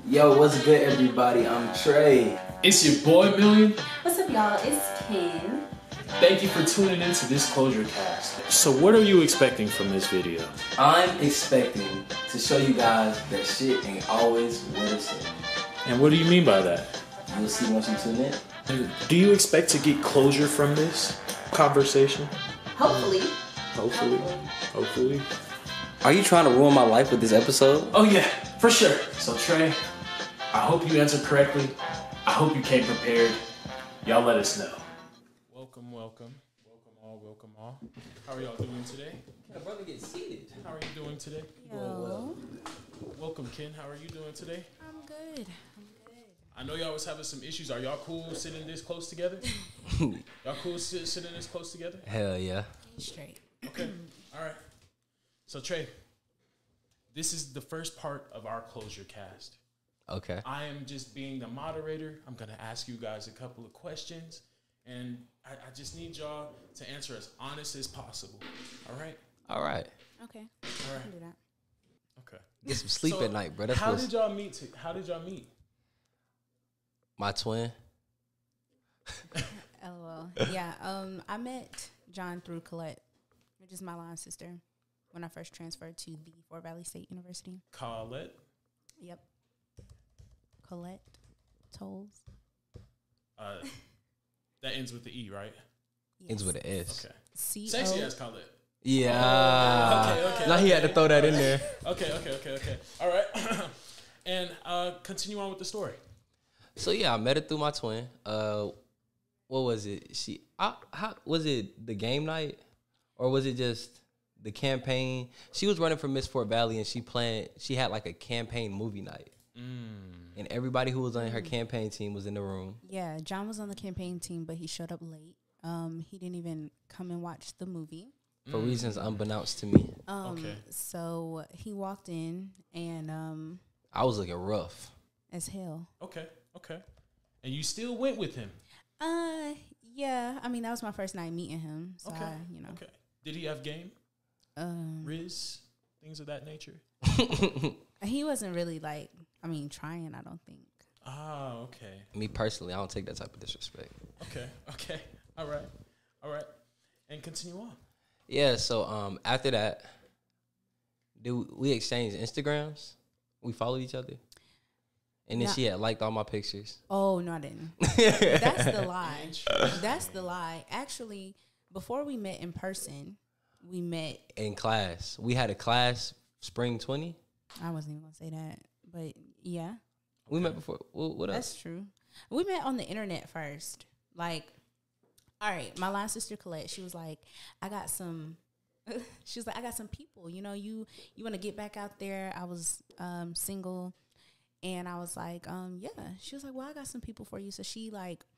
Yo, what's good, everybody? I'm Trey. It's your boy Million. What's up, y'all? It's Ken. Thank you for tuning into this Closure Cast. So what are you expecting from this video? I'm expecting to show you guys that shit ain't always what it said. And what do you mean by that? You'll see once you tune in. Do you expect to get closure from this conversation? Hopefully. Hopefully. Are you trying to ruin my life with this episode? Oh yeah, for sure. So Trey, I hope you answered correctly. I hope you came prepared. Y'all let us know. Welcome all. How are y'all doing today? My brother get seated. How are you doing today? Yo. Welcome, Ken. How are you doing today? I'm good. I know y'all was having some issues. Are y'all cool sitting this close together? Y'all cool sitting this close together? Hell yeah. Straight. Okay. All right. So Trey, this is the first part of our Closure Cast. Okay. I am just being the moderator. I'm going to ask you guys a couple of questions, and I just need y'all to answer as honest as possible. All right? All right. Okay. All right. I can do that. Okay. Get some sleep So, at night, bro. How did y'all meet? My twin. LOL. Yeah. I met John through Colette, which is my line sister, when I first transferred to the Fort Valley State University. Colette? Yep. Colette Tolles. That ends with the E, right? Yes. Ends with an S. Okay. C-O. Sexy as Colette. Yeah. Okay. Now he had to throw that in there. Okay. All right. And continue on with the story. So yeah, I met her through my twin. What was it? How was it the game night, or was it just the campaign? She was running for Miss Fort Valley, and she had like a campaign movie night. And everybody who was on her campaign team was in the room. Yeah, John was on the campaign team, but he showed up late. He didn't even come and watch the movie. For reasons unbeknownst to me. Okay. So he walked in and I was looking rough. as hell. Okay. And you still went with him? Yeah. I mean, that was my first night meeting him. So Okay. I, Okay. Did he have game? Riz? Things of that nature? he wasn't really trying, I don't think. Ah, okay. Me personally, I don't take that type of disrespect. Okay. All right. And continue on. Yeah, so after that, we exchanged Instagrams. We followed each other. And then she had liked all my pictures. Oh, no, I didn't. That's the lie. Actually, before we met in person, we met In class. We had a class, spring 20. I wasn't even going to say that, but yeah. We met before. What else? That's true. We met on the internet first. All right, my line sister Colette, she was like, I got some people, you want to get back out there. I was single, and I was like, yeah. She was like, well, I got some people for you. So she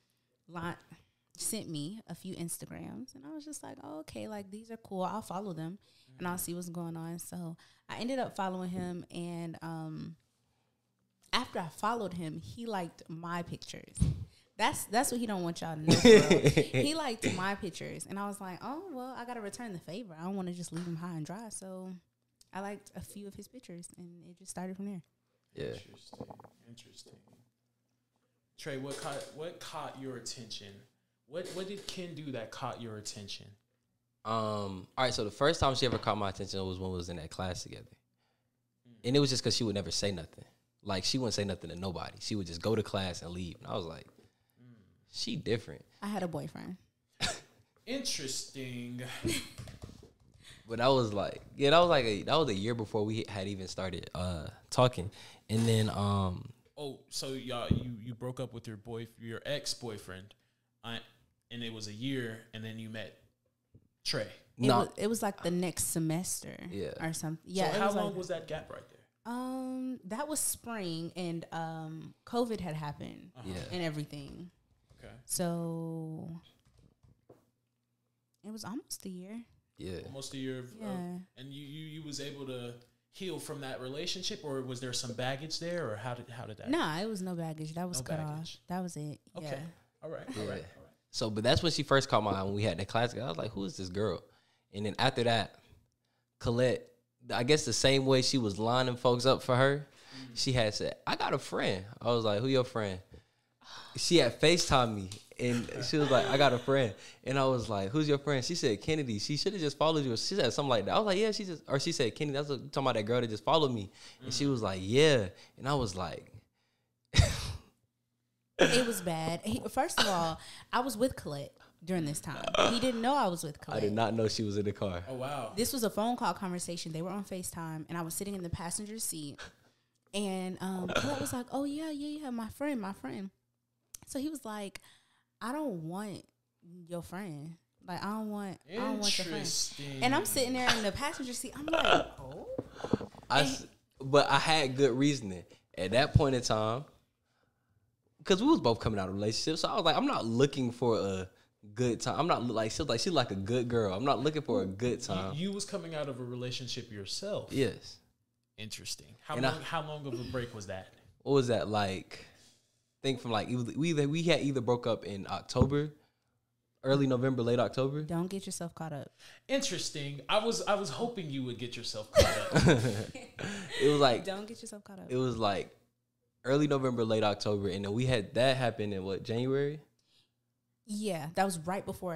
sent me a few Instagrams, and I was just like, oh, okay, these are cool. I'll follow them, and I'll see what's going on. So I ended up following him, and after I followed him, he liked my pictures. That's what he don't want y'all to know. He liked my pictures, and I was like, oh, well, I got to return the favor. I don't want to just leave him high and dry. So I liked a few of his pictures, and it just started from there. Yeah. Interesting. Trey, what caught your attention? What did Ken do that caught your attention? All right, so the first time she ever caught my attention was when we was in that class together. And it was just because she would never say nothing. She wouldn't say nothing to nobody. She would just go to class and leave. And I was like, she different. I had a boyfriend. Interesting. But that was a year before we had even started talking. And then So y'all you broke up with your ex-boyfriend, and it was a year, and then you met Trey. It was like the next semester, or something. Yeah. So how long was that gap right there? That was spring, and COVID had happened, and everything. Okay. So it was almost a year. Yeah. Almost a year. And you was able to heal from that relationship, or was there some baggage there, or how did that? Nah, it was no baggage. That was cut off. That was it. Okay. Yeah. All right. So, but that's when she first caught my eye when we had that class. I was like, who is this girl? And then after that, Colette, I guess the same way she was lining folks up for her, she had said, I got a friend. I was like, who your friend? She had FaceTime me, and she was like, I got a friend. And I was like, who's your friend? She said, Kennedy. She should have just followed you. She said something like that. I was like, yeah, she said, Kennedy, that's talking about that girl that just followed me. And she was like, yeah. And I was like. It was bad. First of all, I was with Colette during this time. He didn't know I was with Colette. I did not know she was in the car. Oh, wow. This was a phone call conversation. They were on FaceTime, and I was sitting in the passenger seat. And Colette was like, oh, yeah, my friend. So he was like, I don't want your friend. Like, I don't want your friend. And I'm sitting there in the passenger seat. I'm like, oh. But I had good reasoning. At that point in time, because we was both coming out of a relationship, so I was like, I'm not looking for a good time. I'm not like, she's like a good girl. I'm not looking for a good time. You was coming out of a relationship yourself. Yes. Interesting. How long of a break was that? What was that like? I think from like we had either broke up in October, early November, late October. Don't get yourself caught up. Interesting. I was hoping you would get yourself caught up. It was like, don't get yourself caught up. It was like early November, late October, and then we had that happen in what, January? Yeah, that was right before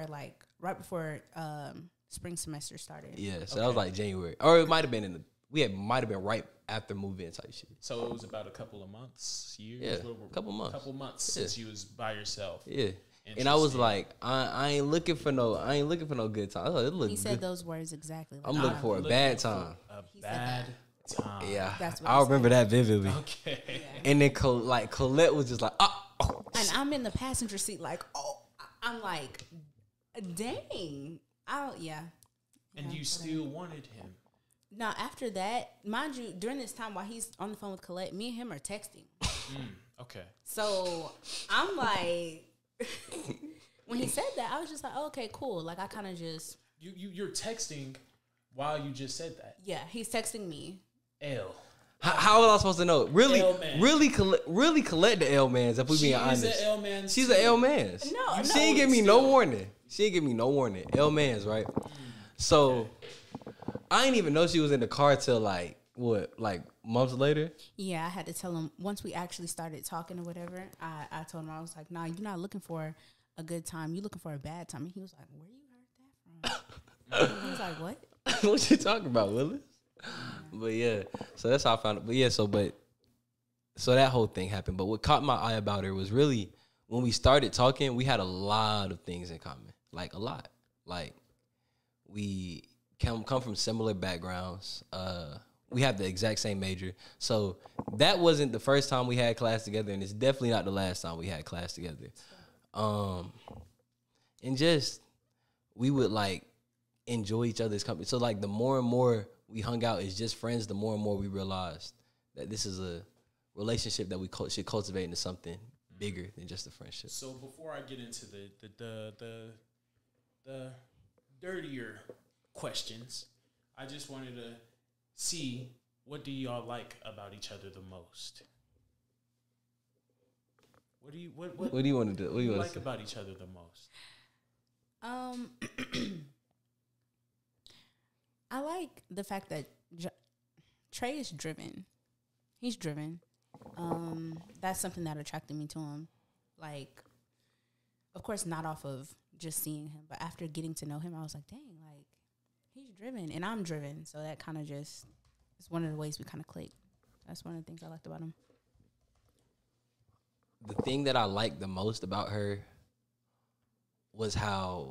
spring semester started. Yeah, so that was like January, or it might have been might have been right after move-in type shit. So it was about a couple of months, years? Yeah, couple months since you was by yourself. Yeah. And I was like, I ain't looking for no good time. He said those words exactly. I'm looking for a bad time. A bad time. Yeah, that's what I remember that vividly. Okay. Yeah. And then Colette was just like, oh. And I'm in the passenger seat like, oh. I'm like, dang. And you still wanted him. Now, after that, mind you, during this time while he's on the phone with Colette, me and him are texting. Okay. So I'm like, when he said that, I was just like, oh, okay, cool. Like, I kind of just. You're texting while you just said that. Yeah, he's texting me. L. How was I supposed to know? Really, L-man. really collect the L-mans, if we being honest. She's an L-man. She's an L-mans. No, she ain't give me no warning. L-mans, right? So, I didn't even know she was in the car till like months later. Yeah, I had to tell him once we actually started talking or whatever. I told him, I was like, nah, you're not looking for a good time. You're looking for a bad time. And he was like, where you heard that from? I was like, what? What you talking about, Willis? But yeah, so that's how I found it. But yeah, so that whole thing happened. But what caught my eye about her was really when we started talking, we had a lot of things in common. Like a lot. Like we come from similar backgrounds. We have the exact same major. So that wasn't the first time we had class together, and it's definitely not the last time we had class together. And just we would like enjoy each other's company. So like the more and more we hung out as just friends, the more and more we realized that this is a relationship that we should cultivate into something bigger than just a friendship. So before I get into the dirtier questions, I just wanted to see, what do y'all like about each other the most? What do you want to do? What do you like about each other the most? I like the fact that Trey is driven. He's driven. That's something that attracted me to him. Like, of course, not off of just seeing him, but after getting to know him, I was like, dang, like, he's driven and I'm driven. So that kind of just is one of the ways we kind of click. That's one of the things I liked about him. The thing that I liked the most about her was how,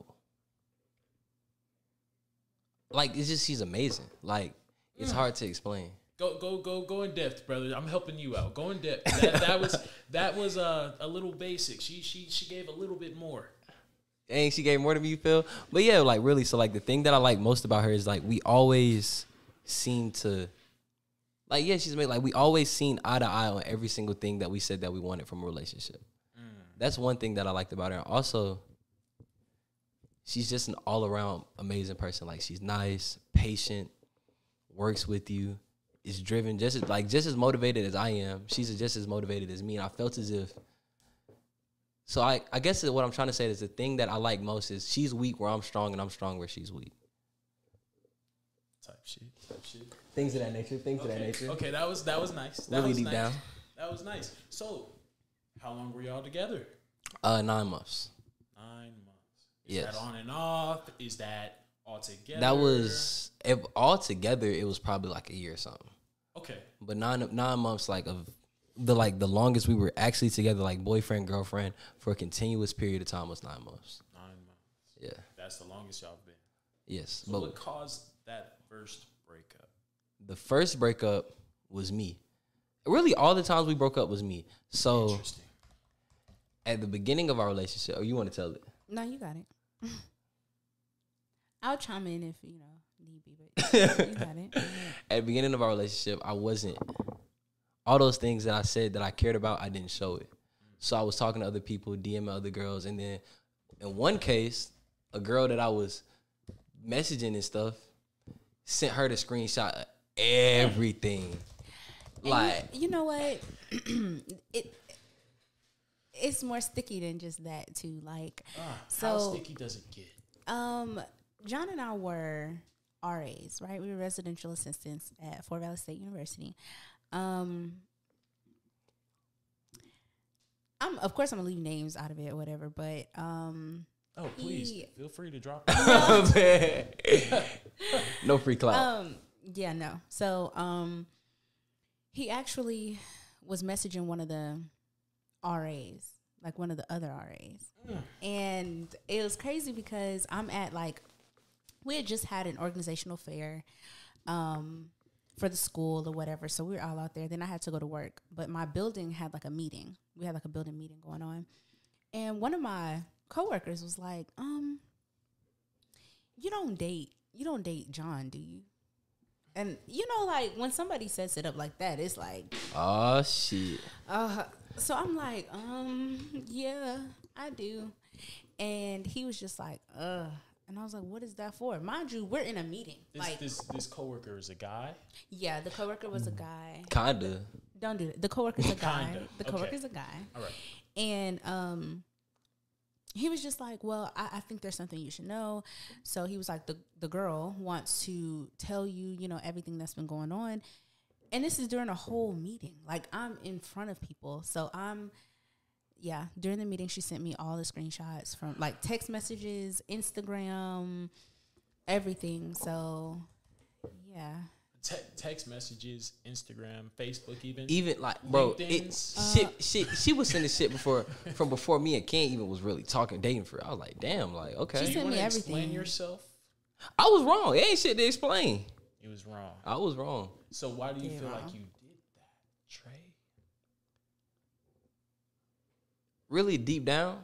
like, it's just, she's amazing. Like, it's hard to explain. Go in depth, brother. I'm helping you out. Go in depth. That was a little basic. She gave a little bit more. Dang, she gave more than me, you feel? But yeah, like really, so like the thing that I like most about her is like we always seem to, like, yeah, she's made, like we always seen eye to eye on every single thing that we said that we wanted from a relationship. That's one thing that I liked about her. And also, she's just an all around amazing person. Like, she's nice, patient, works with you, is driven, just as motivated as I am. She's just as motivated as me. And I felt as if, so I guess what I'm trying to say is the thing that I like most is she's weak where I'm strong and I'm strong where she's weak. Type shit. Things of that nature. Things of that nature. Okay, that was nice. That Really was deep nice. down. That was nice. So, how long were y'all together? 9 months. 9 months. Is Yes. that on and off? Is that all together? That was if all together. It was probably like a year or something. okay. But 9 months, like of the longest we were actually together, like boyfriend girlfriend for a continuous period of time was 9 months. 9 months. Yeah. That's the longest y'all been. Yes. So But what caused that first breakup? the first breakup was me. Really, all the times we broke up was me. So Interesting. at the beginning of our relationship, or you want to tell it? No, you got it. I'll chime in if need be, but you got it. At the beginning of our relationship, I wasn't all those things that I said that I cared about. I didn't show it. So I was talking to other people, DMing other girls, and then in one case, a girl that I was messaging and stuff sent her the screenshot of everything. And Like, you know what? It's more sticky than just that too. Like, How sticky does it get? John and I were RAs, right? We were residential assistants at Fort Valley State University. Of course I'm gonna leave names out of it or whatever, but Oh, please feel free to drop. no free clout. yeah, no. So he actually was messaging one of the RAs, like one of the other RAs. And it was crazy because I'm at we had just had an organizational fair for the school or whatever. So we were all out there. Then I had to go to work. But my building had a meeting. We had a building meeting going on. And one of my coworkers was like, you don't date John, do you? And when somebody sets it up like that, it's like, Oh shit. so I'm like, yeah, I do. And he was just like, and I was like, what is that for? Mind you, we're in a meeting. This coworker is a guy. Yeah, the coworker was a guy. Kinda. Don't do it. The coworker's a guy. Kinda. The coworker's a guy. All right. And he was just like, well, I think there's something you should know. So he was like, the girl wants to tell you, everything that's been going on. And this is during a whole meeting. Like, I'm in front of people. So during the meeting, she sent me all the screenshots from text messages, Instagram, everything. So, yeah. Text messages, Instagram, Facebook, even bro, LinkedIn's. she was sending shit before me and Ken even was really talking dating for. I was like, damn, okay. She Do you sent want me to everything. explain yourself? I was wrong. It ain't shit to explain. You was wrong. I was wrong. So why do you You're feel wrong. like you did that, Trey? Really deep down,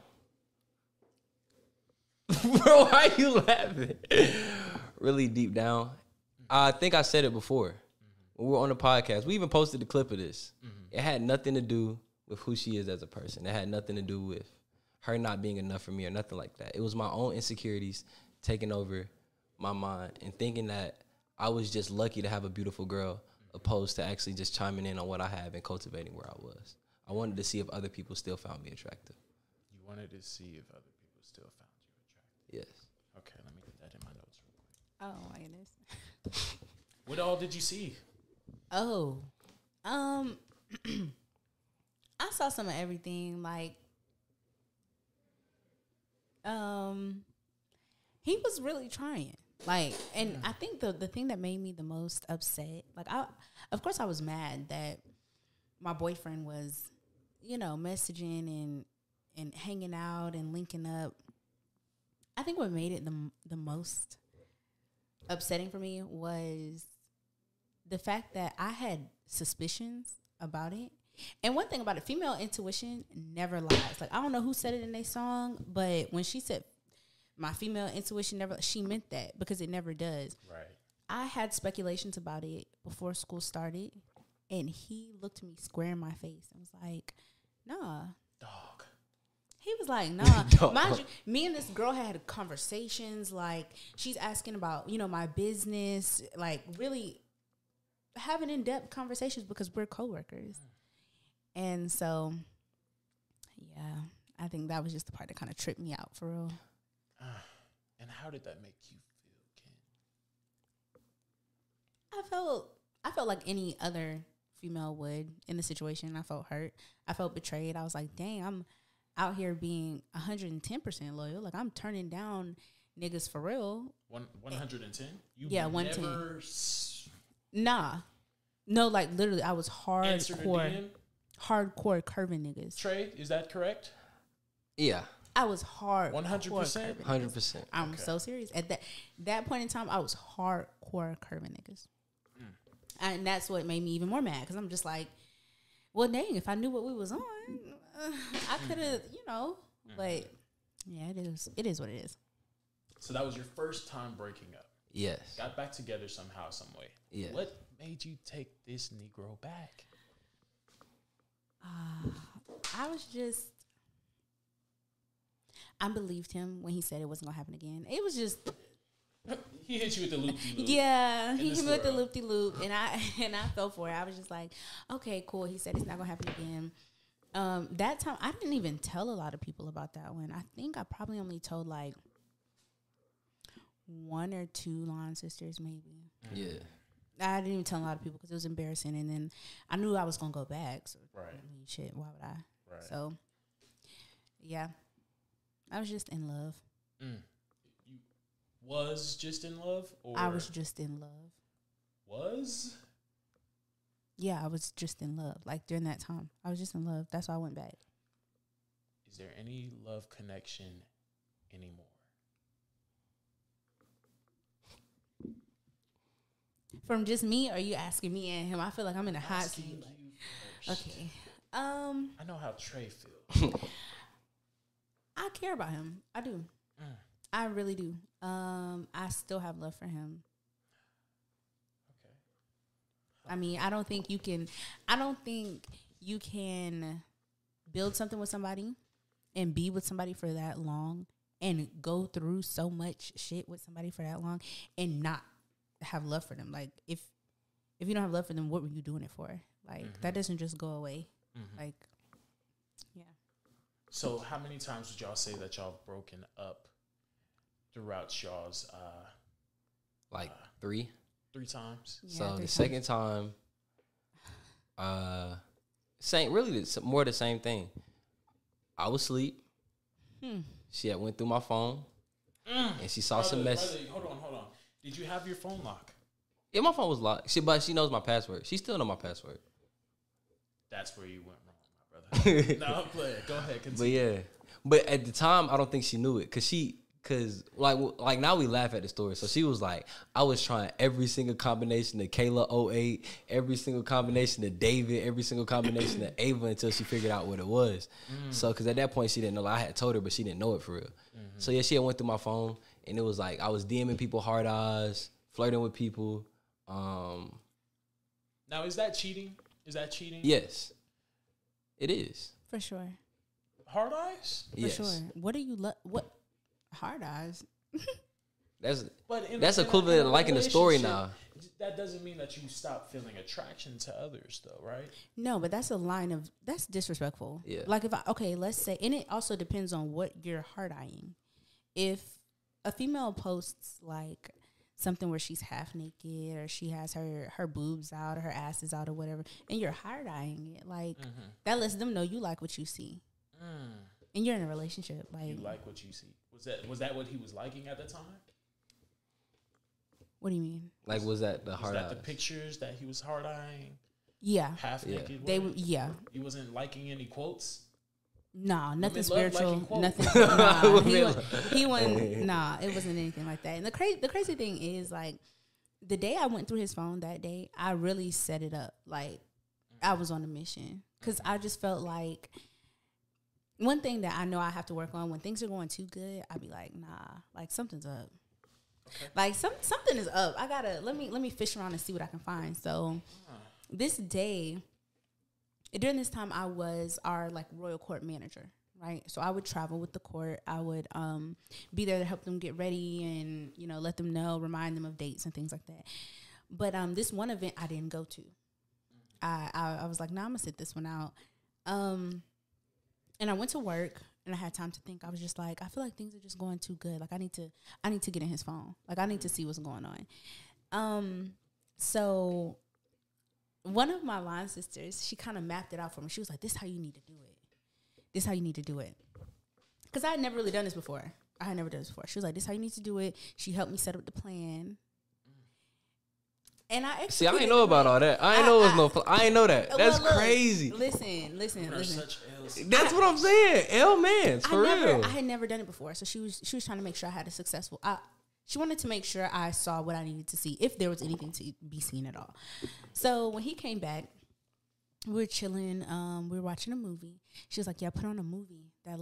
bro. Why are you laughing? Really deep down, I think I said it before when we were on the podcast. We even posted the clip of this. It had nothing to do with who she is as a person. It had nothing to do with her not being enough for me or nothing like that. It was my own insecurities taking over my mind and thinking that I was just lucky to have a beautiful girl opposed to actually just chiming in on what I have and cultivating where I was. I wanted to see if other people still found me attractive. You wanted to see if other people still found you attractive. Yes. Okay, let me get that in my notes real quick. Oh, my goodness. What all did you see? Oh, I saw some of everything. He was really trying. And I think the thing that made me the most upset, of course I was mad that my boyfriend was, messaging and hanging out and linking up. I think what made it the most upsetting for me was the fact that I had suspicions about it. And one thing about it, female intuition never lies. I don't know who said it in their song, but when she said my female intuition never, she meant that because it never does. Right. I had speculations about it before school started, and he looked me square in my face and was like, nah. Dog. He was like, nah. Dog. Mind you, me and this girl had conversations. She's asking about, my business, really having in-depth conversations because we're coworkers. And so, yeah, I think that was just the part that kind of tripped me out for real. And how did that make you feel, Ken? I felt like any other female would in the situation. I felt hurt. I felt betrayed. I was like, dang, I'm out here being 110% loyal. Like, I'm turning down niggas for real. 110? You Yeah, 110. Nah. No, like, literally, I was hardcore curving niggas. Trey, is that correct? Yeah. I was hard 100%? 100%. I'm so serious. At that point in time, I was hardcore curving niggas. And that's what made me even more mad, because I'm just like, well, dang, if I knew what we was on, I could have, But yeah, it is what it is. So that was your first time breaking up. Yes. Got back together somehow, some way. Yeah. What made you take this Negro back? I believed him when he said it wasn't gonna happen again. It was just. He hit you with the loop-de-loop. Yeah, he hit me with the loop-de-loop, and I fell for it. I was just like, okay, cool. He said it's not gonna happen again. That time, I didn't even tell a lot of people about that one. I think I probably only told like 1 or 2 Lawn sisters, maybe. Yeah. I didn't even tell a lot of people because it was embarrassing, and then I knew I was gonna go back. So Right. I mean, shit, why would I? Right. So, yeah, I was just in love. You was just in love? Or I was just in love. Was? Yeah, I was just in love. Like, during that time, I was just in love. That's why I went back. Is there any love connection anymore? From just me, or are you asking me and him? I feel like I'm in a hot Asking seat. you first. Okay. I know how Trey feels. I care about him. I do. I really do. I still have love for him. Okay. I mean, I don't think you can build something with somebody and be with somebody for that long and go through so much shit with somebody for that long and not have love for them. Like, if you don't have love for them, what were you doing it for? Like, that doesn't just go away. Like, yeah. So how many times would y'all say that y'all broken up throughout y'all's 3. 3 times? Yeah, So 3 the second time, more the same thing. I was asleep. She had went through my phone, and she saw some messages. Hold on. Did you have your phone lock? Yeah, my phone was locked. But she knows my password. She still know my password. That's where you went wrong, my brother. No, I'm playing. Go ahead, continue. But yeah, but at the time, I don't think she knew it, cause like now we laugh at the story. So she was like, I was trying every single combination of Kayla 08, every single combination of David, every single combination of Ava until she figured out what it was. So, cause at that point she didn't know. Like, I had told her, but she didn't know it for real. So yeah, she had went through my phone, and it was like I was DMing people hard eyes, flirting with people. Now, is that cheating? Yes, it is. For sure. Hard eyes? For Yes. sure. What do you what hard eyes? That's equivalent to liking the story now. That doesn't mean that you stop feeling attraction to others, though, right? No, but that's that's disrespectful. Yeah. Like, let's say, and it also depends on what you're hard eyeing. If a female posts like something where she's half naked, or she has her boobs out, or her ass is out, or whatever, and you're hard eyeing it, like, that lets them know you like what you see, and you're in a relationship. Like, You like what you see. Was that what he was liking at the time? what do you mean? Like, was that the Was hard that eyes? the pictures that he was hard eyeing? Yeah, Half naked? they women? yeah. He wasn't liking any quotes? Nah, nothing Women love spiritual. liking quotes. Nothing. Nah, he wasn't. Nah, it wasn't anything like that. And the crazy thing is, like, the day I went through his phone that day, I really set it up. Like, I was on a mission, because I just felt like one thing that I know I have to work on when things are going too good. I'd be like, nah, like, something's up. Okay. Like, something is up. I gotta let me fish around and see what I can find. So this day, during this time, I was our like royal court manager, right? So I would travel with the court. I would be there to help them get ready and, let them know, remind them of dates and things like that. But this one event I didn't go to. I was like, nah, I'm gonna sit this one out. And I went to work, and I had time to think. I was just like, I feel like things are just going too good. Like, I need to get in his phone. Like, I need to see what's going on. So one of my line sisters, she kind of mapped it out for me. She was like, "This is how you need to do it. This is how you need to do it." Because I had never really done this before. She was like, "This is how you need to do it." She helped me set up the plan. And I see. I ain't know about all that. I ain't know it was no. I ain't know that. That's look, crazy. Listen. That's what I'm saying. L man, for real. I had never done it before, so she was trying to make sure I had a successful. She wanted to make sure I saw what I needed to see, if there was anything to be seen at all. So when he came back, we were chilling. We were watching a movie. She was like, "Yeah, put on a movie that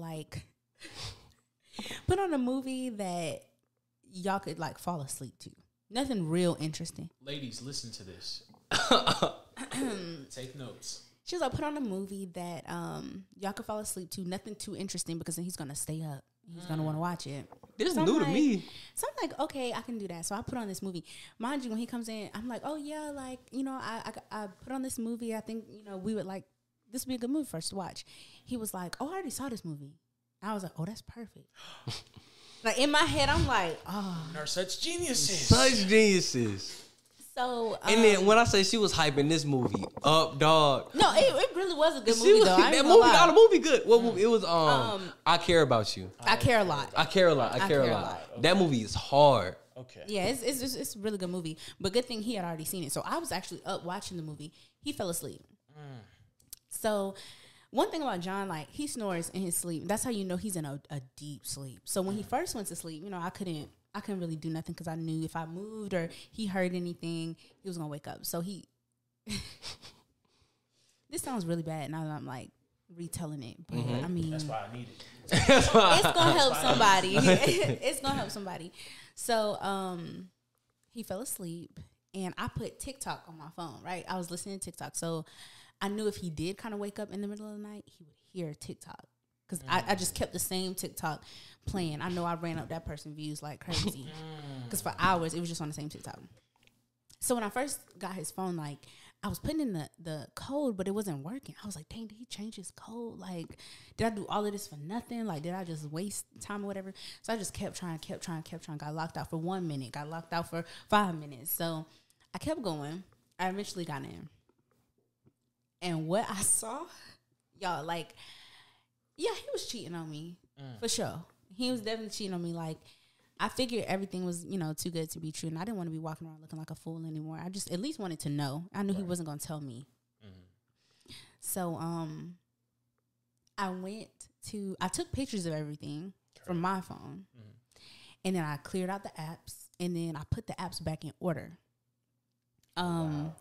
y'all could like fall asleep to. Nothing real interesting." Ladies, listen to this. Take notes. She was like, "Put on a movie that y'all could fall asleep to. Nothing too interesting, because then he's gonna stay up. He's gonna want to watch it." This is new to me. So I'm like, okay, I can do that. So I put on this movie. Mind you, when he comes in, I'm like, "Oh yeah, like, you know, I put on this movie. I think, you know, we would like, this would be a good movie for us to watch." He was like, "Oh, I already saw this movie." I was like, "Oh, that's perfect." Like in my head, I'm like, "Oh, are such geniuses." Such geniuses. So and then when I say she was hyping this movie up, dog. No, it really was a good movie though. That movie, all the movie good. What movie? It was I Care About You. I Care a Lot. I Care a Lot. I Care a Lot. Okay. That movie is hard. Okay. Yeah, it's a really good movie. But good thing he had already seen it. So I was actually up watching the movie. He fell asleep. So one thing about John, like, he snores in his sleep. That's how you know he's in a deep sleep. So when he first went to sleep, you know, I couldn't really do nothing, because I knew if I moved or he heard anything, he was gonna wake up. So he this sounds really bad now that I'm like retelling it, but I mean, that's why I need it. It's gonna help somebody. It's gonna help somebody. So he fell asleep, and I put TikTok on my phone, right? I was listening to TikTok, so I knew if he did kind of wake up in the middle of the night, he would hear TikTok. Because I just kept the same TikTok playing. I know I ran up that person's views like crazy. Because for hours, it was just on the same TikTok. So when I first got his phone, like, I was putting in the code, but it wasn't working. I was like, dang, did he change his code? Like, did I do all of this for nothing? Like, did I just waste time or whatever? So I just kept trying. Got locked out for 1 minute. Got locked out for 5 minutes. So I kept going. I eventually got in. And what I saw, y'all, like, yeah, he was cheating on me, for sure. He was definitely cheating on me. Like, I figured everything was, you know, too good to be true, and I didn't want to be walking around looking like a fool anymore. I just at least wanted to know. I knew he wasn't going to tell me. So, I took pictures of everything from my phone, and then I cleared out the apps, and then I put the apps back in order. Wow.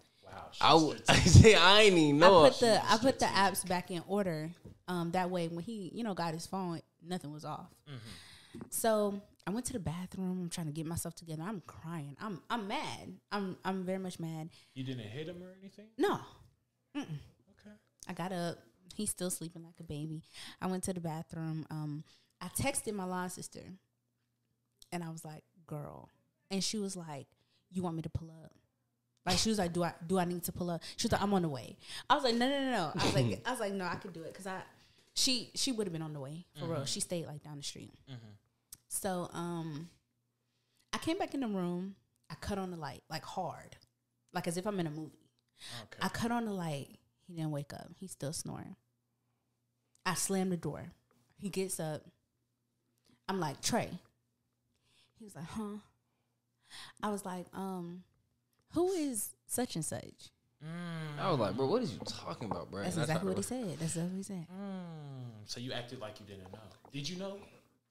I ain't even know. I put the apps back in order. That way, when he, you know, got his phone, nothing was off. So I went to the bathroom. I'm trying to get myself together. I'm crying. I'm mad. I'm very much mad. You didn't hit him or anything? No. Okay. I got up. He's still sleeping like a baby. I went to the bathroom. I texted my line sister, and I was like, "Girl," and she was like, "You want me to pull up?" Like, she was like, "Do I need to pull up?" She was like, "I'm on the way." I was like, "No." I was like, "No, I could do it," because she would have been on the way for real. She stayed like down the street. So I came back in the room. I cut on the light like hard, like as if I'm in a movie. Okay. I cut on the light. He didn't wake up. He's still snoring. I slammed the door. He gets up. I'm like, "Trey." He was like, "Huh?" I was like, "Who is such and such?" I was like, "Bro, what is you talking about, bro?" That's exactly what he said. That's exactly what he said. So you acted like you didn't know. Did you know?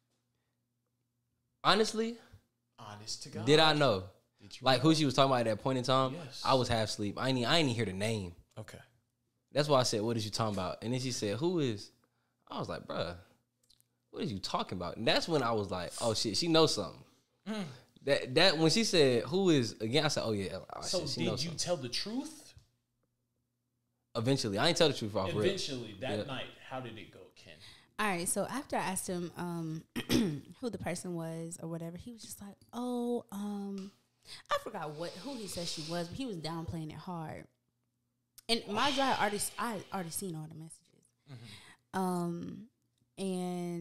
Honestly, honest to God, did I know? Did you like know? Who she was talking about at that point in time? Yes. I was half asleep. I ain't even hear the name. Okay. That's why I said, "What is you talking about?" And then she said, "Who is?" I was like, "Bruh, what are you talking about?" And that's when I was like, "Oh shit, she knows something." That when she said, "Who is?" Again, I said, "Oh yeah." So shit, did you tell the truth? Eventually, I ain't tell the truth off. Eventually, that night, how did it go, Ken? All right, so after I asked him who the person was or whatever, he was just like, "Oh, I forgot who he said she was, but he was downplaying it hard." And mind you, I had already seen all the messages. And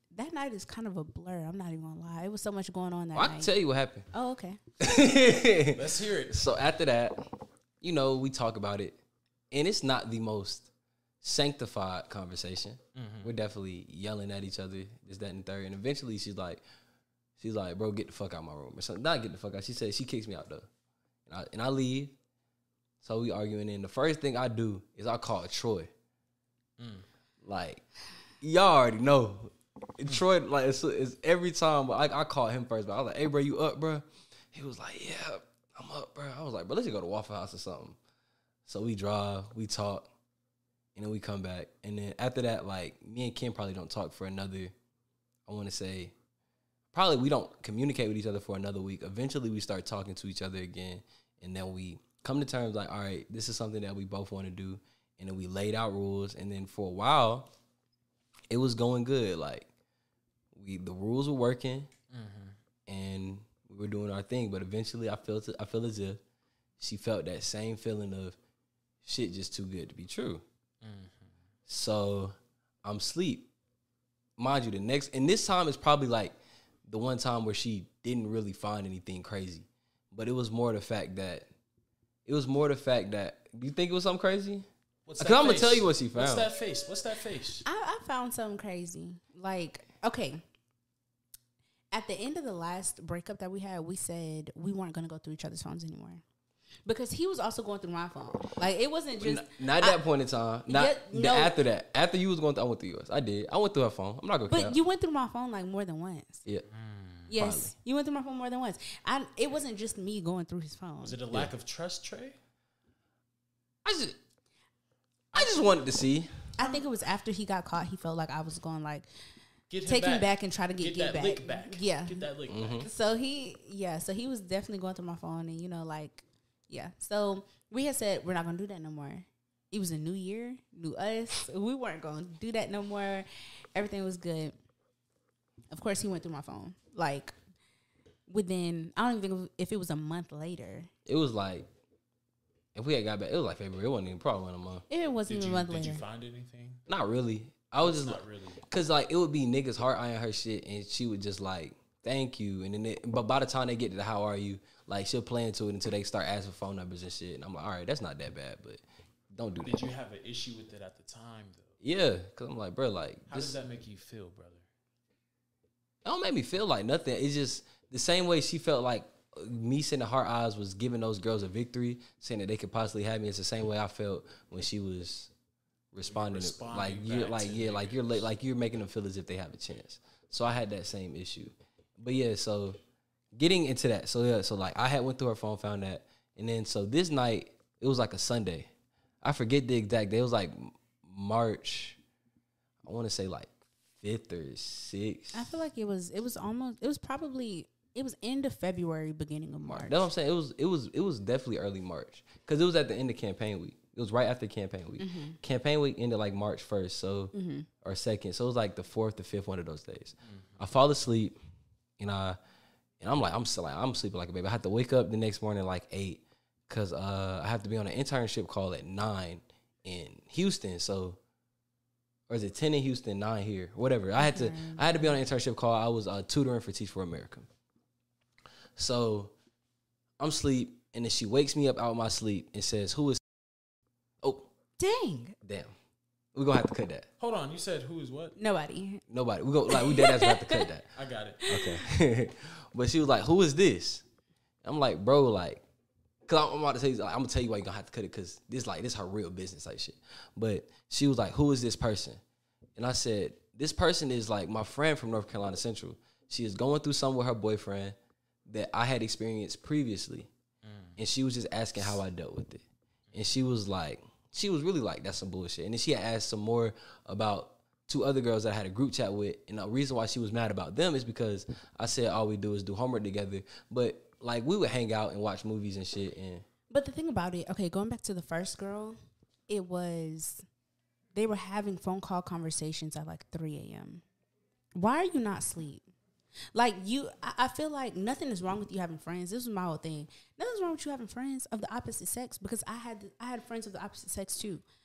that night is kind of a blur. I'm not even gonna lie. It was so much going on that I night. can tell you what happened. Oh, okay. Let's hear it. So after that, you know, we talk about it, and it's not the most sanctified conversation. We're definitely yelling at each other, this, that, and third. And eventually, she's like, bro, get the fuck out of my room or something. Not get the fuck out. She said she kicks me out though, and I leave. So we arguing, and the first thing I do is I call Troy. Like, y'all already know. Troy, like, it's every time, but I call him first. But I was like, hey, bro, you up, bro? He was like, yeah, I'm up, bro. I was like, bro, let's just go to Waffle House or something. So we drive, we talk, and then we come back. And then after that, like, me and Kim probably don't talk for another, I want to say, probably we don't communicate with each other for another week. Eventually, we start talking to each other again, and then we come to terms like, all right, this is something that we both want to do. And then we laid out rules, and then for a while, it was going good. Like, the rules were working, and we were doing our thing. But eventually, I feel as if she felt that same feeling of shit just too good to be true. So I'm asleep. Mind you, and this time is probably like the one time where she didn't really find anything crazy. But it was more the fact that, do you think it was something crazy? Because I'm going to tell you what she found. What's that face? I found something crazy. Like, okay. At the end of the last breakup that we had, we said we weren't going to go through each other's phones anymore. Because he was also going through my phone. Like, it wasn't just... Not that point in time. After that. After you was going through, I went through yours. I did. I went through her phone. I'm not going to But you went through my phone, like, more than once. Yeah. Yes. Probably. You went through my phone more than once. It wasn't just me going through his phone. Was it a lack of trust, Trey? I just wanted to see. I think it was after he got caught, he felt like I was going, like, Take him back and try to get that back. lick back. Yeah. Get that lick back. So he was definitely going through my phone, and, you know, like, yeah. So we had said we're not going to do that no more. It was a new year, new us. We weren't going to do that no more. Everything was good. Of course, he went through my phone. Like, within, I don't even think if it was a month later. It was like, if we had got back, it was like February. It wasn't even probably a month. It wasn't even a month later. Did you find anything? Not really. I was just not really. Because, like, it would be niggas heart eyeing her shit, and she would just, like, thank you. And then, but by the time they get to the how are you, like, she'll play into it until they start asking phone numbers and shit. And I'm like, all right, that's not that bad, but don't do that. Did you have an issue with it at the time, though? Yeah, because I'm like, bro, like. How does that make you feel, brother? It don't make me feel like nothing. It's just the same way she felt like me sending her eyes was giving those girls a victory, saying that they could possibly have me. It's the same way I felt when she was responding like you're making them feel as if they have a chance. So I had that same issue. But yeah, so getting into that. So yeah, so like I had went through her phone, found that, and then so this night it was like a Sunday. I forget the exact day. It was like March. I want to say like 5th or 6th. I feel like it was end of February, beginning of March. That's what I'm saying. It was definitely early March because it was at the end of campaign week. It was right after campaign week. Mm-hmm. Campaign week ended like March 1st, so or 2nd. So it was like the 4th or 5th one of those days. I fall asleep, and I'm sleeping like a baby. I have to wake up the next morning like 8 because I have to be on an internship call at 9 in Houston. So, or is it 10 in Houston, 9 here, whatever. I had to be on an internship call. I was tutoring for Teach for America. So I'm asleep, and then she wakes me up out of my sleep and says, "Who is?" Oh, dang! Damn, we're gonna have to cut that. Hold on, you said who is what? Nobody. We dead ass have to cut that. I got it. Okay, but she was like, "Who is this?" I'm like, "Bro, like." Cause I'm about to tell you, like, I'm gonna tell you why you gonna have to cut it, cause this her real business type shit. But she was like, "Who is this person?" And I said, "This person is like my friend from North Carolina Central. She is going through something with her boyfriend that I had experienced previously, and she was just asking how I dealt with it. And she was really like, that's some bullshit. And then she had asked some more about 2 other girls that I had a group chat with, and the reason why she was mad about them is because I said all we do is do homework together, but." Like, we would hang out and watch movies and shit. But the thing about it, okay, going back to the first girl, they were having phone call conversations at like 3 a.m. Why are you not asleep? Like, I feel like nothing is wrong with you having friends. This was my whole thing. Nothing's wrong with you having friends of the opposite sex, because I had friends of the opposite sex too.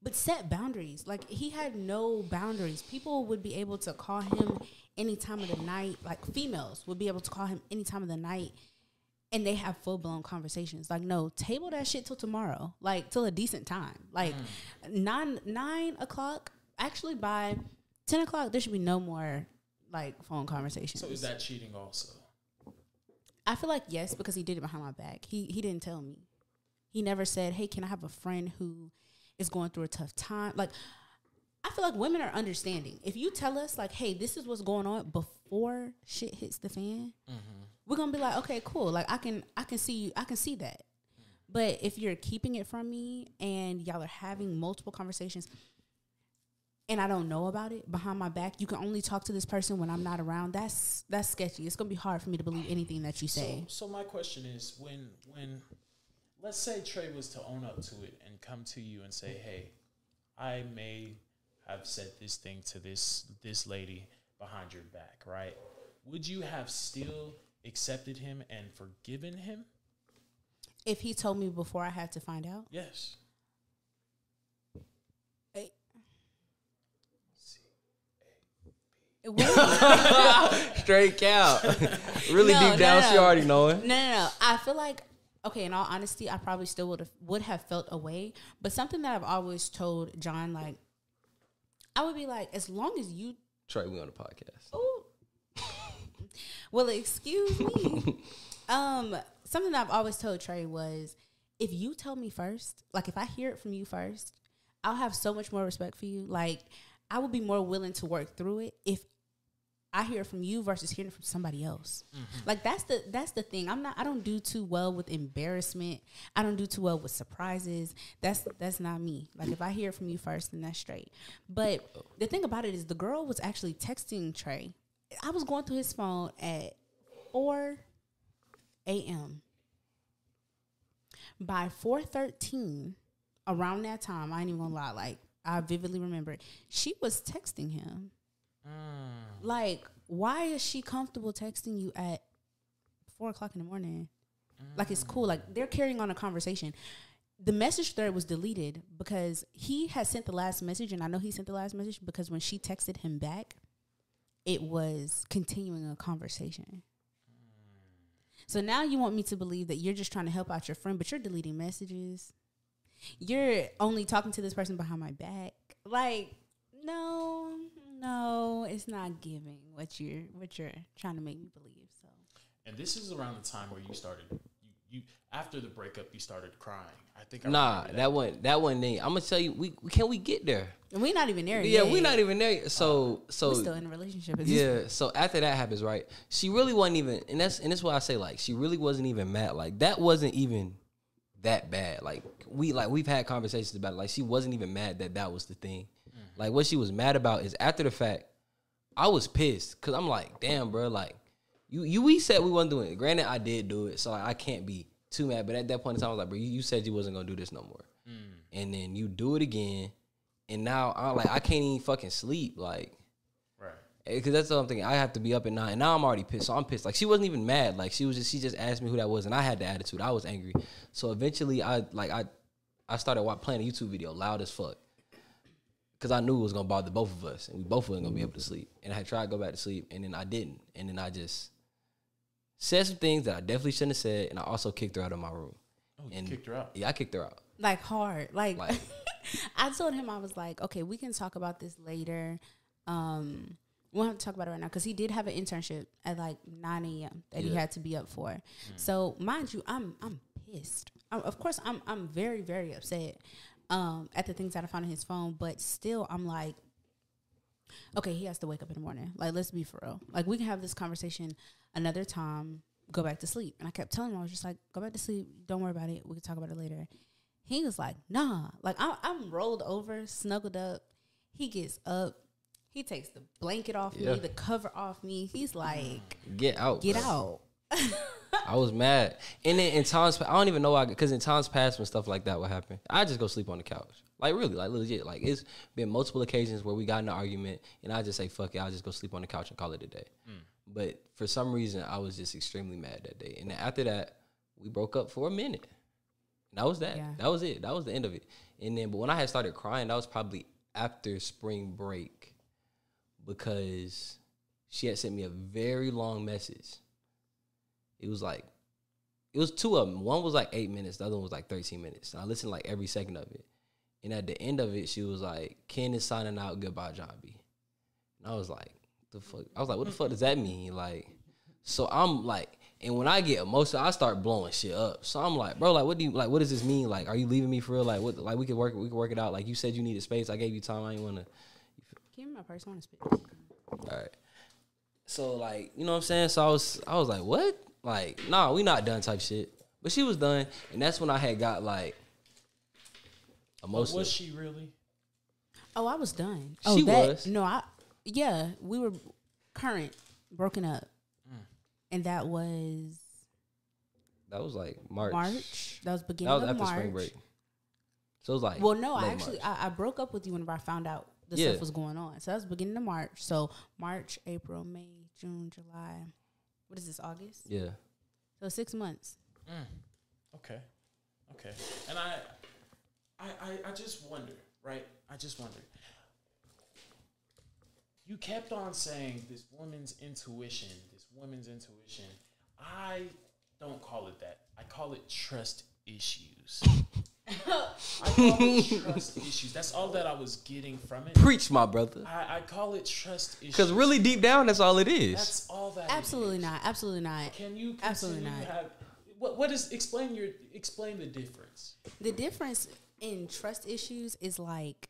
but set boundaries. Like, he had no boundaries. People would be able to call him any time of the night. Like, females would be able to call him any time of the night, and they have full-blown conversations. Like, no, table that shit till tomorrow. Like, till a decent time. Like, 9 o'clock, actually by 10 o'clock, there should be no more, like, phone conversations. So is that cheating also? I feel like yes, because he did it behind my back. He didn't tell me. He never said, hey, can I have a friend who is going through a tough time? Like, I feel like women are understanding. If you tell us, like, hey, this is what's going on before shit hits the fan, we're gonna be like, okay, cool. Like, I can see that. But if you're keeping it from me and y'all are having multiple conversations and I don't know about it behind my back, you can only talk to this person when I'm not around. That's sketchy. It's gonna be hard for me to believe anything that you say. So my question is, when let's say Trey was to own up to it and come to you and say, hey, I may have said this thing to this lady behind your back, right? Would you have still accepted him and forgiven him? If he told me before I had to find out? Yes. Straight cow. Really deep down, she already knowing. No. I feel like, okay, in all honesty, I probably still would have felt away. But something that I've always told John, like, I would be like, as long as you... Trey, we on the podcast. Ooh. Well, excuse me. Something that I've always told Trey was, if you tell me first, like, if I hear it from you first, I'll have so much more respect for you. Like, I would be more willing to work through it if I hear it from you versus hearing it from somebody else. Like, that's the thing. I don't do too well with embarrassment. I don't do too well with surprises. That's not me. Like, if I hear it from you first, then that's straight. But the thing about it is, the girl was actually texting Trey. I was going through his phone at 4 a.m. By 4:13, around that time, I ain't even gonna lie, like, I vividly remember it, she was texting him. Like, why is she comfortable texting you at 4 o'clock in the morning? Like, it's cool. Like, they're carrying on a conversation. The message thread was deleted because he had sent the last message, and I know he sent the last message because when she texted him back, it was continuing a conversation. So now you want me to believe that you're just trying to help out your friend, but you're deleting messages. You're only talking to this person behind my back. Like, no, it's not giving what you're trying to make me believe. So, and this is around the time where you started. You after the breakup, you started crying. I think. That wasn't it. I'm gonna tell you. Can we get there? We're not even there. Yeah, yet. we're not even there. So we're still in a relationship. Yeah. So after that happens, right? She really wasn't even, and that's why I say, like, she really wasn't even mad. Like, that wasn't even that bad. Like, we've had conversations about it. Like, she wasn't even mad that was the thing. Like, what she was mad about is after the fact, I was pissed because I'm like, damn, bro, like, we said we wasn't doing it. Granted, I did do it, so I can't be too mad. But at that point in time, I was like, bro, you said you wasn't gonna do this no more, and then you do it again, and now I can't even fucking sleep, like, right? Because that's the other thing. I have to be up at 9, and now I'm already pissed. So I'm pissed. Like, she wasn't even mad. Like, she just asked me who that was, and I had the attitude. I was angry. So eventually, I started playing a YouTube video loud as fuck. Because I knew it was going to bother both of us. And we both weren't going to be able to sleep. And I had tried to go back to sleep. And then I didn't. And then I just said some things that I definitely shouldn't have said. And I also kicked her out of my room. Oh, you kicked her out? Yeah, I kicked her out. Like, hard. Like I told him, I was like, okay, we can talk about this later. We won't have to talk about it right now. Because he did have an internship at like 9 a.m. that he had to be up for. So, mind you, I'm pissed. Of course, I'm very, very upset. At the things that I found in his phone, but still I'm like, okay, he has to wake up in the morning. Like, let's be for real. Like, we can have this conversation another time, go back to sleep. And I kept telling him, I was just like, go back to sleep. Don't worry about it. We can talk about it later. He was like, nah. Like, I'm rolled over, snuggled up. He gets up. He takes the blanket off me, the cover off me. He's like, get out. Get out. I was mad. And then in times, I don't even know why, because in times past when stuff like that would happen, I just go sleep on the couch. Like, really, like, legit. Like, it's been multiple occasions where we got in an argument, and I just say, fuck it, I'll just go sleep on the couch and call it a day. But for some reason, I was just extremely mad that day. And then after that, we broke up for a minute. And that was that. Yeah. That was it. That was the end of it. And then, but when I had started crying, that was probably after spring break because she had sent me a very long message. It was two of them. One was like 8 minutes. The other one was like 13 minutes. And I listened like every second of it. And at the end of it, she was like, Ken is signing out. Goodbye, John B. And I was like, the fuck? I was like, what the fuck does that mean? Like, so I'm like, and when I get emotional, I start blowing shit up. So I'm like, bro, like, what does this mean? Like, are you leaving me for real? Like, what? Like, we could work it out. Like, you said you needed space. I gave you time. I didn't want to. Give me my purse. I want to spit. All right. So like, you know what I'm saying? So I was like, what? Like, nah, we not done type shit. But she was done, and that's when I had got like emotional. Was she really? Oh, I was done. She was. No, we were broken up. And that was like March. That was beginning of March. After spring break. So it was like, well, no, I broke up with you whenever I found out the stuff was going on. So that was beginning of March. So March, April, May, June, July. What is this, August? Yeah. So 6 months. Okay. And I just wonder, right? You kept on saying this woman's intuition. I don't call it that. I call it trust issues. That's all that I was getting from it. Preach, my brother. I call it trust issues. Because really deep down, that's all it is. That's all that Absolutely it is. not. Absolutely not. Can you Absolutely not. What is explain the difference? The difference in trust issues is like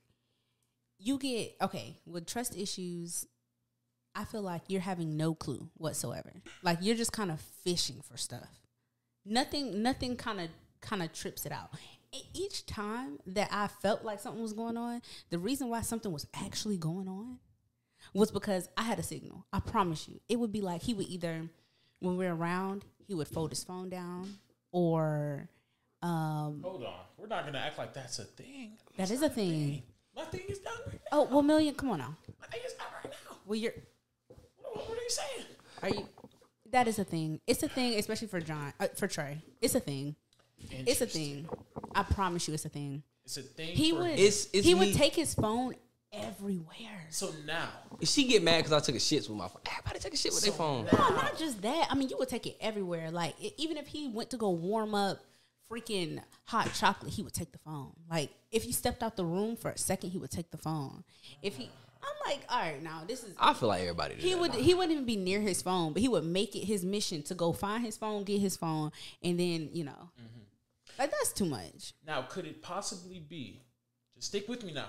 with trust issues, I feel like you're having no clue whatsoever. Like you're just kind of fishing for stuff. Nothing kind of trips it out. Each time that I felt like something was going on, the reason why something was actually going on was because I had a signal. I promise you. It would be like he would either, when we're around, he would fold his phone down or... Hold on. We're not going to act like that's a thing. That is a thing. My thing is done right now. Oh, well, Million, come on now. My thing is done right now. Well, What are you saying? Are you... That is a thing. It's a thing, especially for for Trey. It's a thing. It's a thing. I promise you, it's a thing. It's a thing. He would take his phone everywhere. So now, she get mad because I took a shit with my phone. Everybody take a shit with their phone. No, not just that. I mean, you would take it everywhere. Like even if he went to go warm up freaking hot chocolate, he would take the phone. Like if he stepped out the room for a second, he would take the phone. I'm like, all right, now this is. I feel like everybody. He wouldn't even be near his phone, but he would make it his mission to go find his phone, get his phone, and then like that's too much. Now, could it possibly be? Just stick with me now.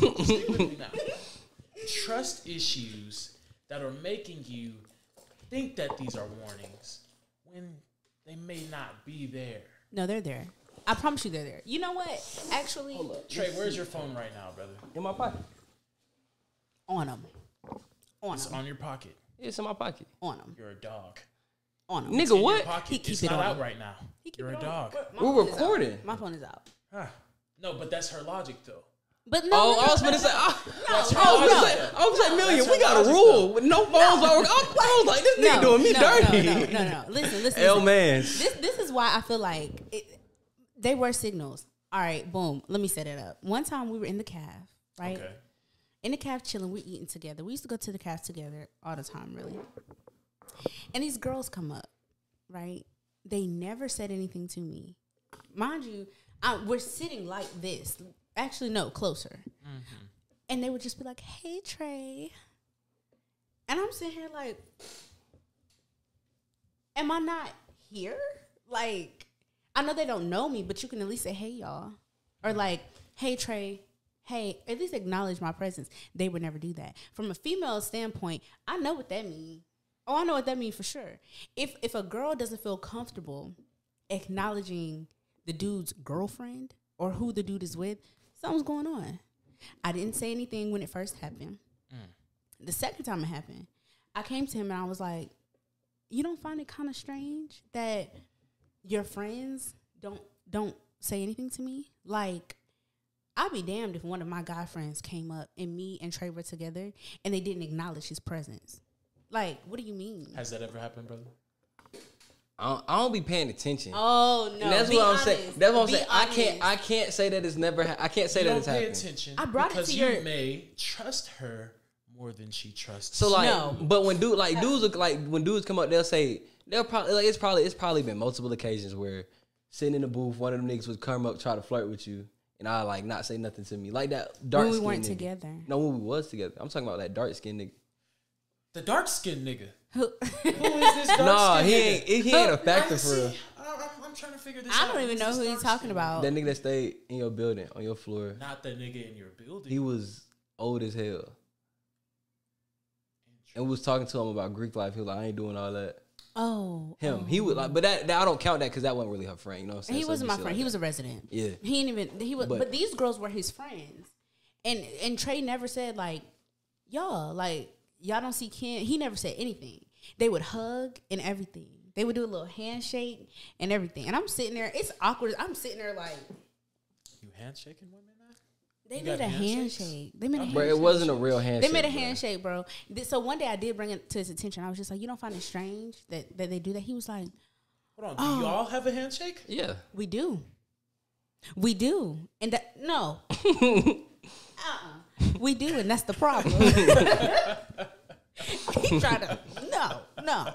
Trust issues that are making you think that these are warnings when they may not be there. No, they're there. I promise you, they're there. You know what? Actually, Hold up. Trey, where's your phone right now, brother? In my pocket. On them. It's on your pocket. It's in my pocket. On them. You're a dog. On them. Nigga, what? He keep It's it not on out him. right now. You're a dog. We're recording. My phone is out. Huh. No, but that's her logic, though. But no. I was gonna say. That's her I logic. was like, Million. That's We her got a logic, rule though. with no phones. I was like, this nigga doing me dirty. No. Listen. L man. This is why I feel like they were signals. All right, boom. Let me set it up. One time we were in the caf, right? Okay. In the caf chilling, we're eating together. We used to go to the caf together all the time, really. And these girls come up, right? They never said anything to me. Mind you, we're sitting like this. Actually, no, closer. Mm-hmm. And they would just be like, hey, Trey. And I'm sitting here like, am I not here? Like, I know they don't know me, but you can at least say, hey, y'all. Or like, hey, Trey. Hey, at least acknowledge my presence. They would never do that. From a female standpoint, I know what that means. Oh, I know what that means for sure. If a girl doesn't feel comfortable acknowledging the dude's girlfriend or who the dude is with, something's going on. I didn't say anything when it first happened. The second time it happened, I came to him and I was like, you don't find it kind of strange that your friends don't say anything to me? Like, I'd be damned if one of my guy friends came up and me and Trey were together and they didn't acknowledge his presence. Like, what do you mean? Has that ever happened, brother? I don't be paying attention. Oh no, And that's be what I'm honest. saying. That's what I'm Be saying. honest. I can't say that it's never. I can't say You that don't it's pay happened. attention. I brought it because to you your- may trust her more than she trusts. So like, No. but when dudes look like when dudes come up, they'll probably like it's probably been multiple occasions where sitting in the booth, one of them niggas would come up try to flirt with you, and I like not say nothing to me like that. Dark When we skin weren't nigga. together. No, when we was together. I'm talking about that dark skin nigga. the dark skinned nigga. Who? Who is this dark Nah, skinned nigga? he ain't a factor for real. I'm trying to figure this out. I don't even know who you're talking about. That nigga that stayed in your building on your floor. Not the nigga in your building. He was old as hell. And we was talking to him about Greek life. He was like, I ain't doing all that. Oh, Him. He was like, but that I don't count that because that wasn't really her friend. You know what I'm saying? he So wasn't it'd my be shit friend. like He that. was a resident. Yeah. He ain't even. He was. But- But these girls were his friends, and Trey never said like, y'all don't see Ken. He never said anything. They would hug and everything. They would do a little handshake and everything. And I'm sitting there. It's awkward. I'm sitting there like You handshaking women now? they You made got a handshakes? handshake. They made a Bro, handshake. it wasn't a real handshake. They made a bro. handshake, bro. So one day I did bring it to his attention. I was just like, you don't find it strange that they do that? He was like, Hold on. Do y'all have a handshake? Yeah. we do. We do. And that, no. We do, and that's the problem. He tried to, no.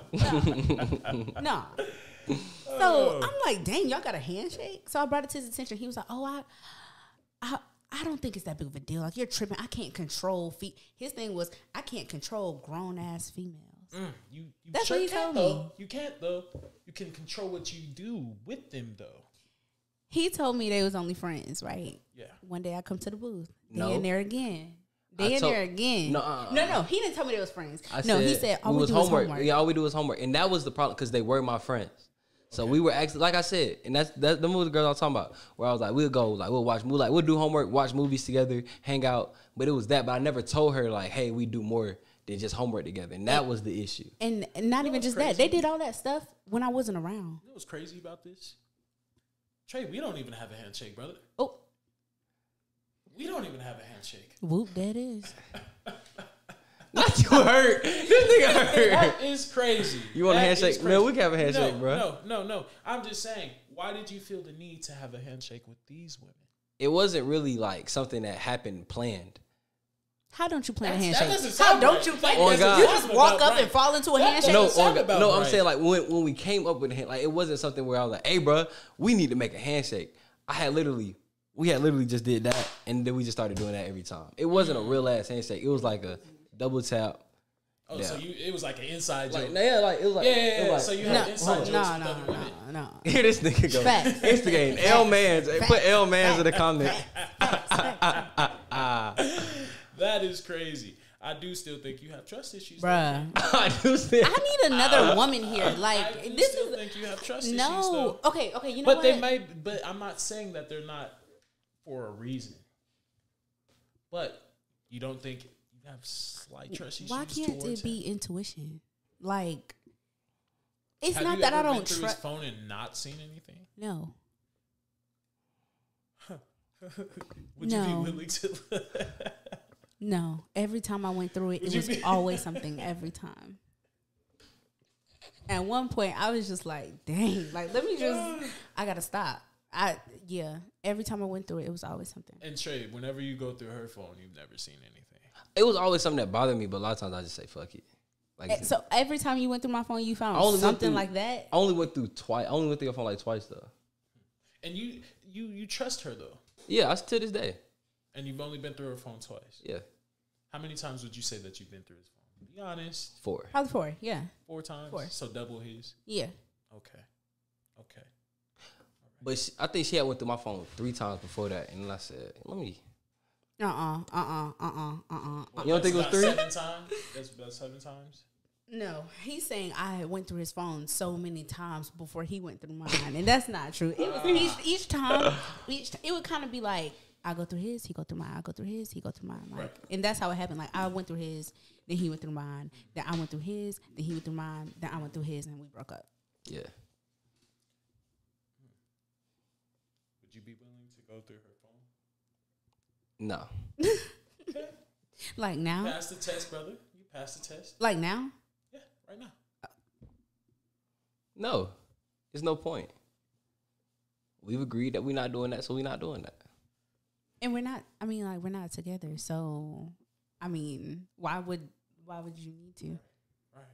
So I'm like, dang, y'all got a handshake? So I brought it to his attention. He was like, oh, I don't think it's that big of a deal. Like, you're tripping. I can't control His thing was, I can't control grown-ass females. You That's sure what he can, told though. me. You can't though. You can control what you do with them though. He told me they was only friends, right? Yeah. One day I come to the booth. They No. in there again. I They in told- there again. No, No, he didn't tell me they was friends. I He said all we was do is homework. Yeah, all we do is homework, and that was the problem because they were my friends. So we were actually, like I said, and that's the movie girls I was talking about. Where I was like, we'll watch movies, we'll do homework, watch movies together, hang out. But it was that. But I never told her like, hey, we do more than just homework together, and that was the issue. And not even what's just crazy? that. They did all that stuff when I wasn't around. You know what's crazy about this? Trey, we don't even have a handshake, brother. Oh, We don't even have a handshake. whoop, that is. Not you hurt. This nigga hurt. That is crazy. You want a That handshake? is crazy. Man, we can have a handshake, no, bro. No. I'm just saying, why did you feel the need to have a handshake with these women? It wasn't really like something that happened planned. How don't you plan a That handshake? doesn't How sound don't right. you plan? Oh, God. You just walk About up and right. fall into a That handshake. doesn't sound about I'm right. saying like when we came up with it, like it wasn't something where I was like, hey, bro, we need to make a handshake. We had literally just did that, and then we just started doing that every time. It wasn't a real ass handshake. It was like a double tap. Oh, Yeah. so it was like an inside joke. Like it was like yeah. it was So like, you No, have inside jokes no, with no, other women. no. here this nigga go. Facts. Instagram L Mans. Put L Mans in the comment. That is crazy. I do still think you have trust issues, Bruh. I do see. I need another woman here. I Like, do this still is. think you have trust issues, No. though. Okay, you know But what? they might. But I'm not saying that they're not for a reason. But you don't think you have slight trust issues? Why can't towards it be him? intuition? Like, it's Have not you that I ever been don't through his trust. phone and not seen anything? No. Would No. you be willing to? No. Every time I went through it, Would it you was be- always something every time. At one point, I was just like, dang, like, let me just, I gotta stop. Every time I went through it, it was always something. And Trey, whenever you go through her phone, you've never seen anything. It was always something that bothered me, but a lot of times I just say fuck it. Like So every time you went through my phone, you I found only went something through- like that? I only went through twice. I only went through your phone like twice though. And you trust her though, Yeah, I to this day. and you've only been through her phone twice. Yeah, How many times would you say that you've been through his phone? Be honest. 4. Probably 4, yeah. 4 times. 4. So double his. Yeah. Okay. But I think she had went through my phone 3 times before that, and then I said, let me. You don't think it was About 3? 7 times. That's about 7 times. No, he's saying I went through his phone so many times before he went through mine, and that's not true. It was each time, it would kind of be like I go through his, he go through mine, I go through his, he go through mine, like, Right. and that's how it happened. Like I went through his, then he went through mine, then I went through his, then he went through mine, then I went through his, and we broke up. Yeah. Would you be willing to go through her phone? No. Like now, Pass the test, brother. You passed the test. like now. Yeah, right now. No. There's no point. We've agreed that we're not doing that, so we're not doing that. And we're not. I mean, like we're not together. So, I mean, why would you need to? Right.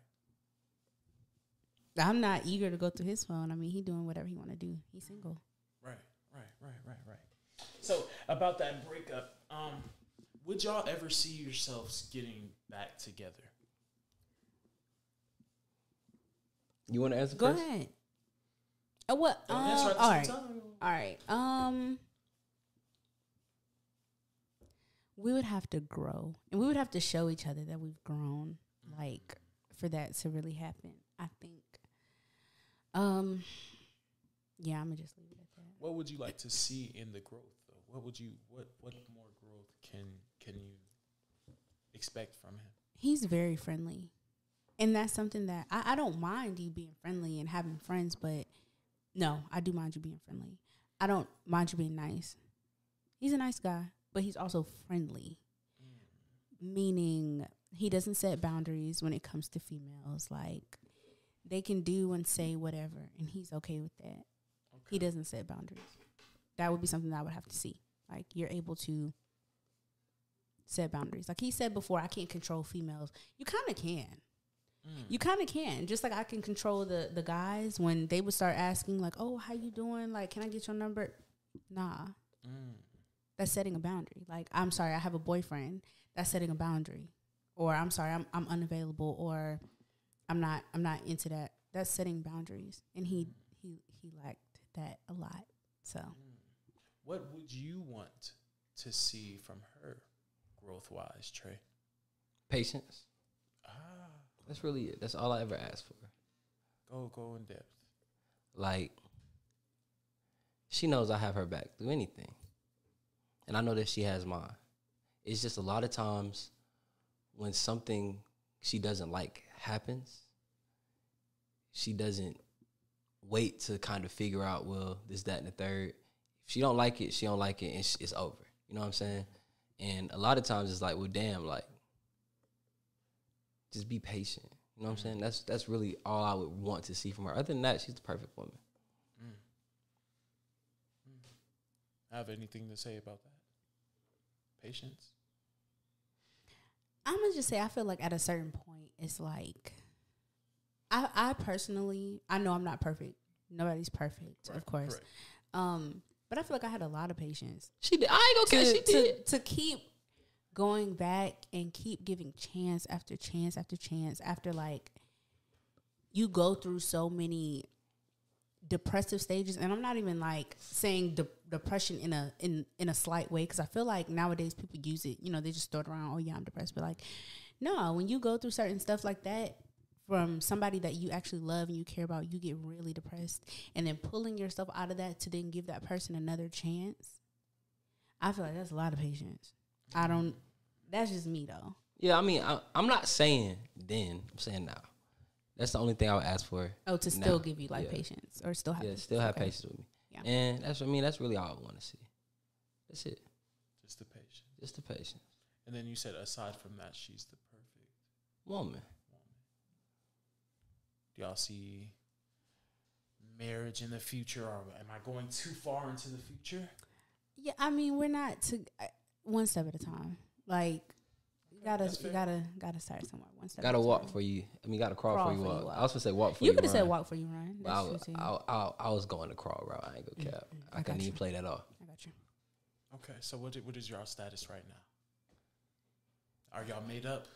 I'm not eager to go through his phone. I mean, he doing whatever he want to do. He's single. Right. So about that breakup, would y'all ever see yourselves getting back together? You want to answer Go first? ahead. What? Don't answer at the All same right. time. All right. We would have to grow, and we would have to show each other that we've grown, like for that to really happen. I think. Yeah, I'm gonna just leave it at that. What would you like to see in the growth, though? What more growth can you expect from him? He's very friendly, and that's something that I don't mind you being friendly and having friends, but no, I do mind you being friendly. I don't mind you being nice. He's a nice guy, but he's also friendly, meaning he doesn't set boundaries when it comes to females. Like, they can do and say whatever, and he's okay with that. Okay. He doesn't set boundaries. That would be something that I would have to see. Like, you're able to set boundaries. Like he said before, I can't control females. You kind of can. You kind of can. Just like I can control the guys when they would start asking, like, oh, how you doing? Like, can I get your number? Nah. That's setting a boundary. Like, I'm sorry, I have a boyfriend. That's setting a boundary. Or I'm sorry, I'm unavailable, or I'm not into that. That's setting boundaries. And he lacked that a lot. So what would you want to see from her growth wise, Trey? Patience. That's really it. That's all I ever asked for. Go in depth. Like, she knows I have her back through anything. And I know that she has mine. It's just a lot of times when something she doesn't like happens, she doesn't wait to kind of figure out, well, this, that, and the third. If she don't like it, she don't like it, and it's over. You know what I'm saying? And a lot of times it's like, well, damn, like, just be patient. You know what I'm saying? That's really all I would want to see from her. Other than that, she's the perfect woman. Have anything to say about that? Patience? I'm going to just say, I feel like at a certain point, it's like, I personally, I know I'm not perfect. Nobody's perfect, right, of course. But I feel like I had a lot of patience. She did. I ain't gonna catch. She did. To keep going back and keep giving chance after chance after chance after, like, you go through so many depressive stages. And I'm not even, like, saying depression in a slight way, because I feel like nowadays people use it. You know, they just throw it around, oh, yeah, I'm depressed. But, like, no, when you go through certain stuff like that, from somebody that you actually love and you care about, you get really depressed. And then pulling yourself out of that to then give that person another chance, I feel like that's a lot of patience. That's just me, though. Yeah, I mean, I'm not saying then. I'm saying now. That's the only thing I would ask for. Oh, to still give you, like, patience, or still have patience. Still have patience with me. Yeah. And that's really all I want to see. That's it. Just the patience. Just the patience. And then you said, aside from that, she's the perfect woman. Do y'all see marriage in the future, or am I going too far into the future? Yeah, I mean, we're not one step at a time. Like, you gotta start somewhere. One step. Gotta walk for you. I mean, gotta crawl for you walk. I was gonna say walk for you. You could have said walk for you run. I was going to crawl route. I ain't gonna cap. I couldn't even play that off. I got you. Okay, so what is y'all status right now? Are y'all made up?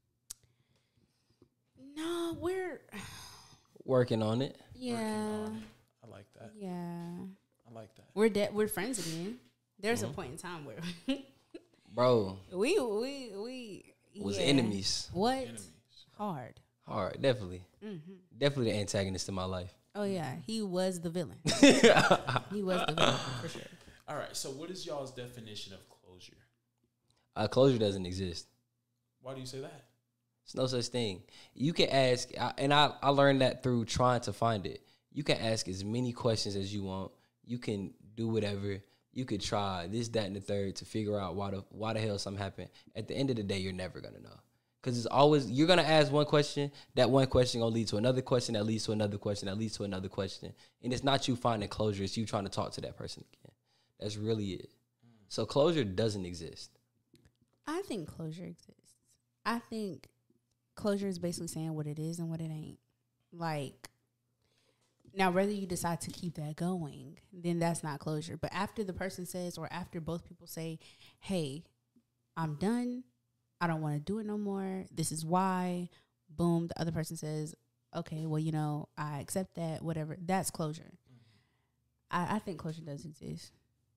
No, we're working on it. Yeah. I like that. Yeah. I like that. We're friends again. There's a point in time where bro, we was enemies. What? Hard, definitely. Definitely the antagonist in my life. Oh yeah, he was the villain. He was the villain for sure. All right, so what is y'all's definition of closure? Closure doesn't exist. Why do you say that? There's no such thing. You can ask, and I learned that through trying to find it. You can ask as many questions as you want. You can do whatever. You could try this, that, and the third to figure out why the hell something happened. At the end of the day, you're never going to know. Because it's always, you're going to ask one question, that one question going to lead to another question, that leads to another question, that leads to another question. And it's not you finding closure, it's you trying to talk to that person again. That's really it. So closure doesn't exist. I think closure exists. I think closure is basically saying what it is and what it ain't. Like, now whether you decide to keep that going, then that's not closure. But after the person says, or after both people say, hey, I'm done, I don't want to do it no more, this is why, boom, the other person says, okay, well, you know, I accept that, whatever, that's closure. I think closure does exist.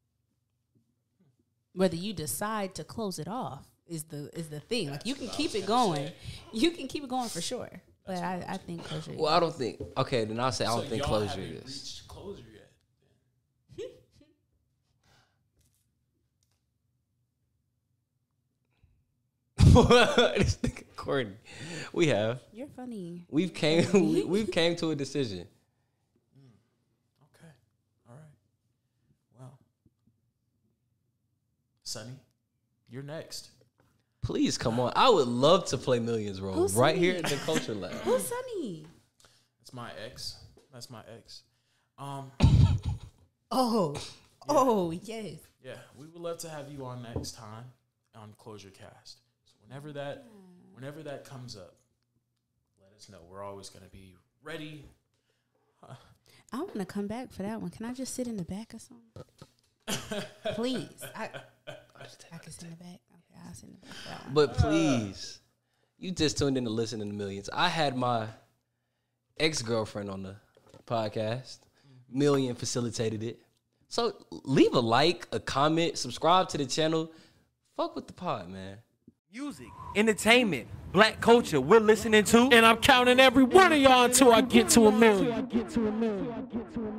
Whether you decide to close it off is the thing. Like, you can keep it going. You can keep it going for sure. But I think closure exists. Well, I don't think, okay, then I'll say I don't think y'all closure haven't is. reached closure yet. This nigga Courtney. We have. You're funny. We've came to a decision. Okay. All right. Well, Sonny, you're next. Please come on. I would love to play Millions role Who's right Sunny? here in the Culture Lab. Who's Sunny? That's my ex. That's my ex. Oh, yes. Yeah, we would love to have you on next time on Closure Cast. So whenever that comes up, let us know. We're always going to be ready. I want to come back for that one. Can I just sit in the back or something? Please. I can sit in the back. Okay, I'll sit in the back for that one. But please, you just tuned in to listen to the Millions. I had my ex-girlfriend on the podcast. Million facilitated it. So leave a like, a comment, subscribe to the channel. Fuck with the pod, man. Music, entertainment, black culture, we're listening to. And I'm counting every one of y'all until I get to 1 million.